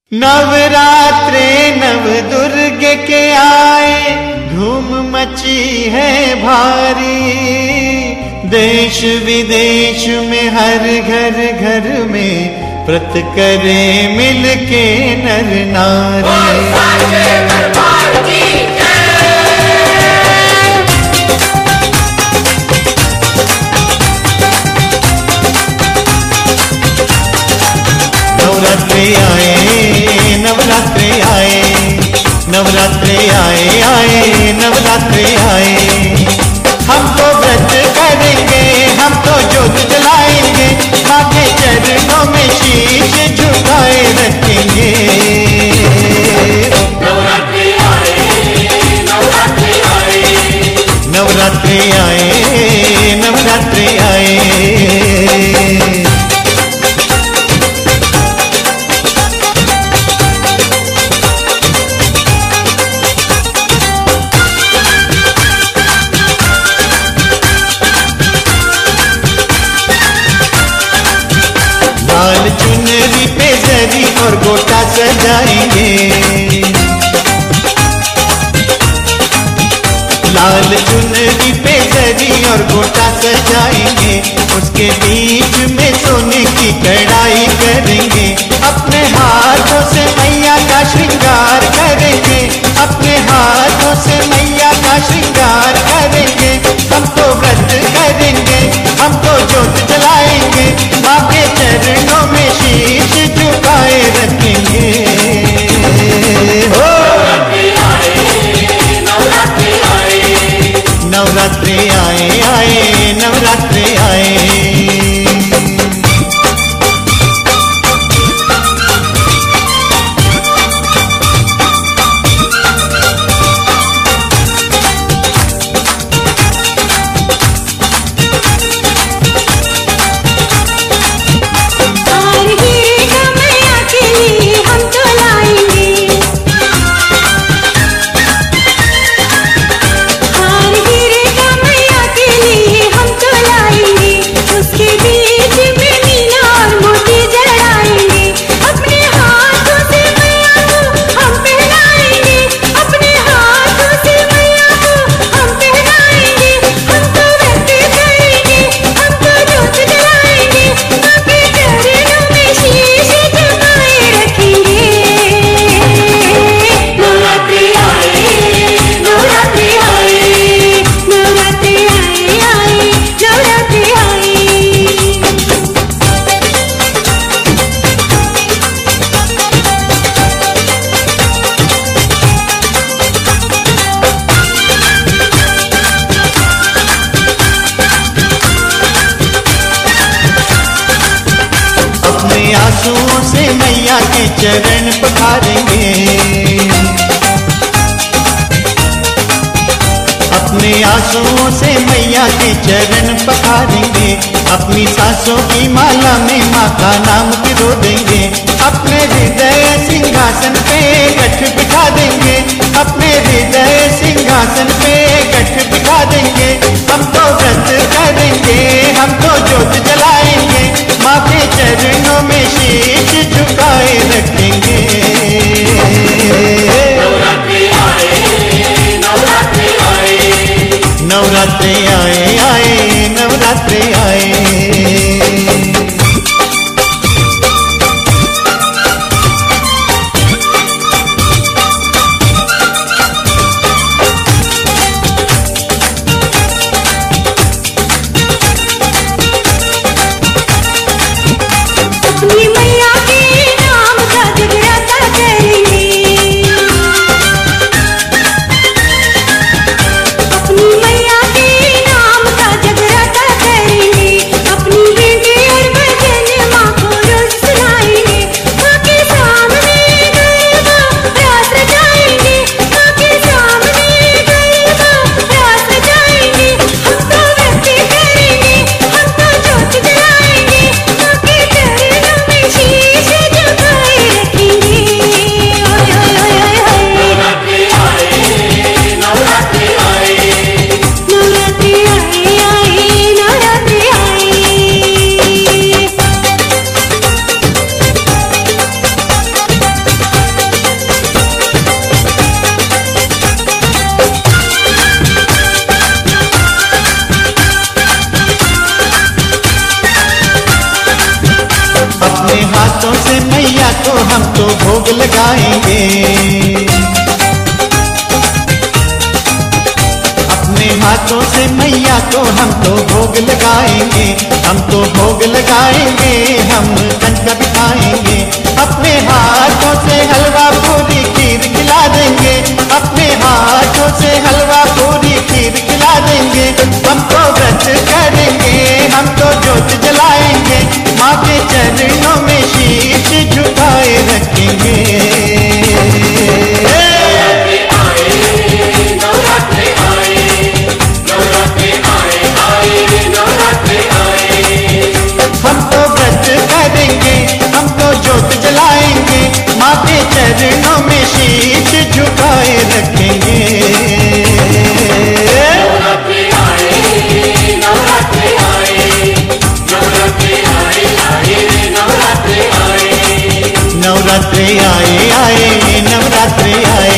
नवरात्रे नव दुर्गे के आए, धूम मची है भारी। देश विदेश में हर घर घर में व्रत करे मिलके नर नारी। नवरात्रे आए, नवरात्रे आए, नवरात्रे आए आए, नवरात्रे आए। हम तो व्रत करेंगे, हम तो ज्योत जलाएंगे, माँ के चरणों में शीश झुकाए रखेंगे। नवरात्रे आए, नवरात्रे आए, नवरात्रे आए, नवरात्रे आए। लाल चुनरी पे जरी और गोटा सजाएंगे, लाल चुनरी पे जरी और गोटा सजाएंगे। उसके बीच में सोने की कढ़ाई करेंगे, अपने हाथों से मैया का श्रृंगार करेंगे, अपने हाथों से मैया का श्रृंगार करेंगे। हम तो व्रत करेंगे, हम तो ज्योत जलाएंगे, माँ के चरणों में शीश झुकाए रखेंगे। हो नवरात्रे आए, नवरात्रे आए आए, नवरात्रे आए। आंसुओं से मैया के चरण पखारेंगे, अपने आंसुओं से मैया के चरण पखारेंगे। अपनी सांसों की माला में माँ का नाम पिरो देंगे, अपने हृदय सिंहासन पे गठ बिठा देंगे, अपने हृदय सिंहासन पे गठ बिठा देंगे। हम तो व्रत करेंगे, हम तो ज्योत जलाएंगे, माँ के चरणों में शीश झुकाए रखेंगे। नवरात्रे आए, नवरात्रे आए, नवरात्रे आए आए, नवरात्रे आए। अपनी मैया के नाम से मैया को हम तो भोग लगाएंगे। अपने हाथों से मैया को हम तो भोग लगाएंगे, हम तो भोग लगाएंगे, हम कंजका बिठाएंगे। अपने हाथों से हलवा पूरी खीर खिला देंगे, अपने हाथों से हलवा पूरी खीर खिला देंगे। हम तो व्रत करेंगे, हम तो ज्योत जलाएंगे, माँ के चरणों में शीश झुकाए रखेंगे। हम तो व्रत करेंगे, हम तो ज्योत जलाएंगे, माँ के चरणों में शीश झुकाए रखेंगे। नवरात्रे आए आए नवरात्रे आए।